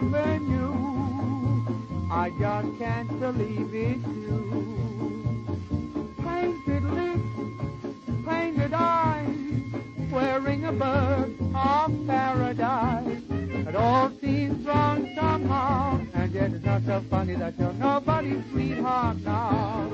remembering you. I just can't believe it's you. Painted lips, painted eyes, wearing a bird of paradise. It all seems wrong somehow, and yet it's not so funny that you're nobody's sweetheart now.